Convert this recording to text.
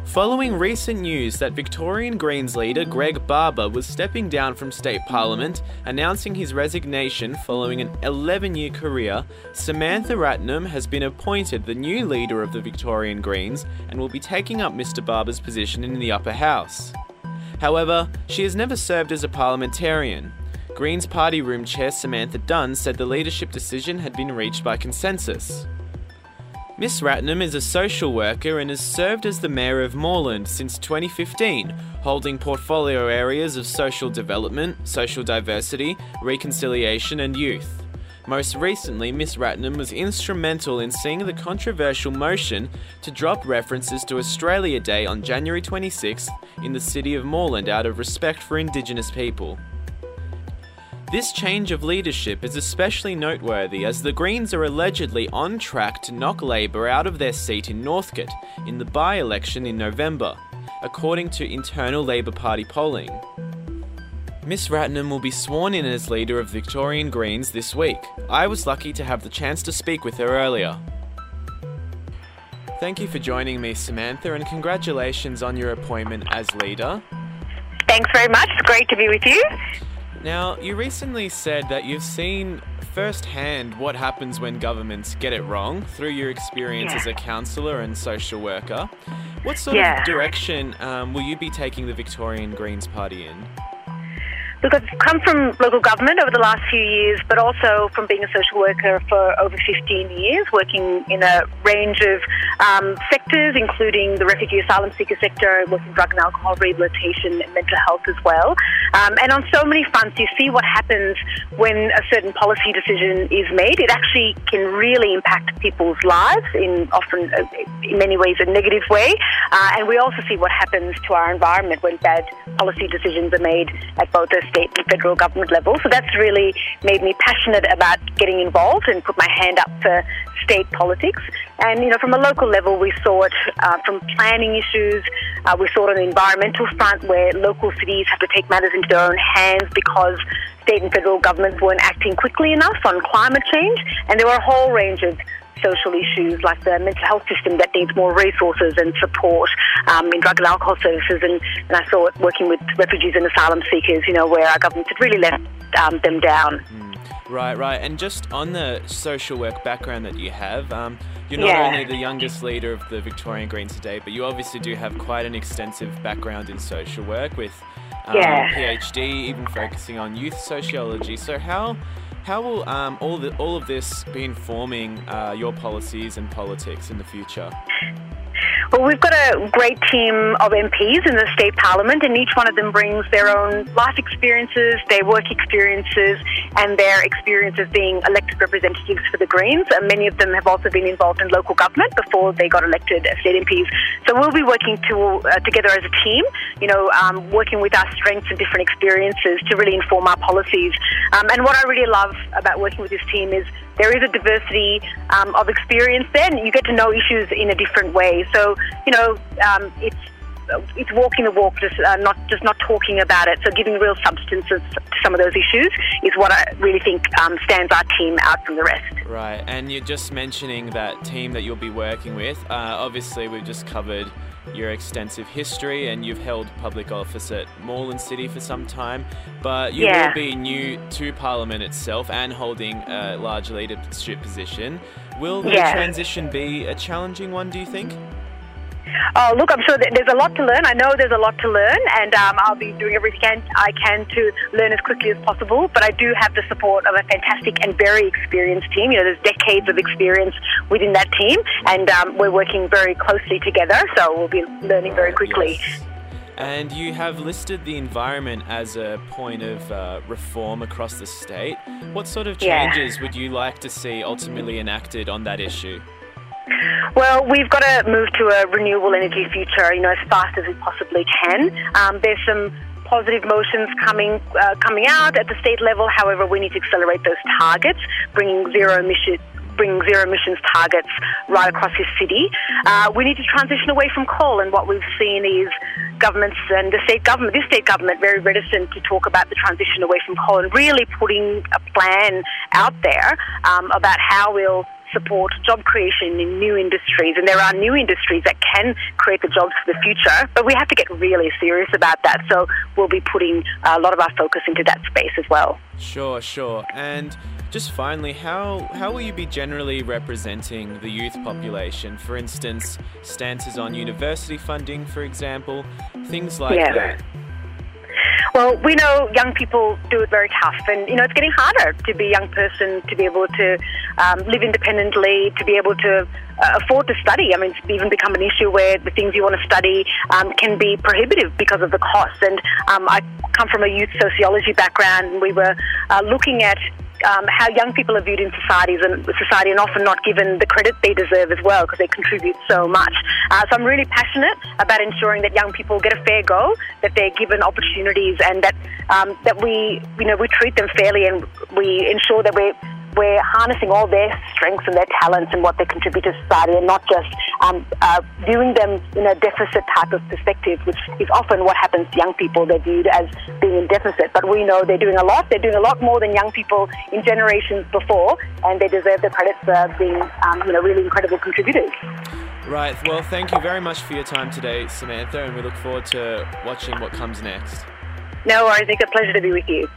Following recent news that Victorian Greens leader Greg Barber was stepping down from state parliament, announcing his resignation following an 11-year career, Samantha Ratnam has been appointed the new leader of the Victorian Greens and will be taking up Mr Barber's position in the upper house. However, she has never served as a parliamentarian. Greens Party Room Chair Samantha Dunn said the leadership decision had been reached by consensus. Miss Ratnam is a social worker and has served as the Mayor of Moreland since 2015, holding portfolio areas of social development, social diversity, reconciliation and youth. Most recently, Miss Ratnam was instrumental in seeing the controversial motion to drop references to Australia Day on January 26th in the city of Moreland out of respect for Indigenous people. This change of leadership is especially noteworthy as the Greens are allegedly on track to knock Labor out of their seat in Northcote in the by-election in November, according to internal Labor Party polling. Miss Ratnam will be sworn in as leader of Victorian Greens this week. I was lucky to have the chance to speak with her earlier. Thank you for joining me, Samantha, and congratulations on your appointment as leader. Thanks very much. It's great to be with you. Now, you recently said that you've seen firsthand what happens when governments get it wrong through your experience as a counsellor and social worker. What sort of direction will you be taking the Victorian Greens Party in? Look, I've come from local government over the last few years, but also from being a social worker for over 15 years, working in a range of sectors, including the refugee asylum seeker sector, working drug and alcohol rehabilitation and mental health as well. And on so many fronts, you see what happens when a certain policy decision is made. It actually can really impact people's lives in often, in many ways, a negative way. And we also see what happens to our environment when bad policy decisions are made at both the state and federal government level. So that's really made me passionate about getting involved and put my hand up for state politics. And, you know, from a local level, we saw it from planning issues. We saw it on the environmental front where local cities have to take matters into their own hands because state and federal governments weren't acting quickly enough on climate change. And there were a whole range of social issues like the mental health system that needs more resources and support in drug and alcohol services. And I saw it working with refugees and asylum seekers, you know, where our government had really let them down. Right. And just on the social work background that you have, you're not only the youngest leader of the Victorian Greens today, but you obviously do have quite an extensive background in social work with PhD, even focusing on youth sociology. So how will all of this be informing your policies and politics in the future? Well, we've got a great team of MPs in the state parliament, and each one of them brings their own life experiences, their work experiences, and their experiences being elected representatives for the Greens. And many of them have also been involved in local government before they got elected as state MPs. So we'll be working together as a team, you know, working with our strengths and different experiences to really inform our policies. And what I really love about working with this team is there is a diversity of experience there, and you get to know issues in a different way. So, you know, it's walking the walk, just not talking about it. So giving real substance to some of those issues is what I really think stands our team out from the rest. Right, and you're just mentioning that team that you'll be working with. Obviously, we've just covered your extensive history and you've held public office at Moreland City for some time, but you will be new to Parliament itself and holding a large leadership position. Will the transition be a challenging one, do you think? Oh, look, I'm sure that there's a lot to learn. I know there's a lot to learn, and I'll be doing everything I can to learn as quickly as possible. But I do have the support of a fantastic and very experienced team. You know, there's decades of experience within that team, and we're working very closely together, so we'll be learning very quickly. Yes. And you have listed the environment as a point of reform across the state. What sort of changes would you like to see ultimately enacted on that issue? Well, we've got to move to a renewable energy future, you know, as fast as we possibly can. There's some positive motions coming out at the state level. However, we need to accelerate those targets, bringing zero emissions targets right across this city. We need to transition away from coal, and what we've seen is governments and this state government very reticent to talk about the transition away from coal and really putting a plan out there about how we'll support job creation in new industries, and there are new industries that can create the jobs for the future, but we have to get really serious about that. So we'll be putting a lot of our focus into that space as well. Sure. And just finally, how will you be generally representing the youth population? For instance, stances on university funding, for example, things like that. Well, we know young people do it very tough, and it's getting harder to be a young person, to be able to live independently, to be able to afford to study. I mean, it's even become an issue where the things you want to study can be prohibitive because of the costs. And I come from a youth sociology background, and we were looking at how young people are viewed in society and often not given the credit they deserve as well, because they contribute so much. So I'm really passionate about ensuring that young people get a fair go, that they're given opportunities, and that we treat them fairly, and we ensure that we're harnessing all their strengths and their talents and what they contribute to society, and not just viewing them in a deficit type of perspective, which is often what happens to young people. They're viewed as being in deficit, but we know they're doing a lot. They're doing a lot more than young people in generations before, and they deserve the credit for being really incredible contributors. Right. Well, thank you very much for your time today, Samantha, and we look forward to watching what comes next. No worries. It's a pleasure to be with you.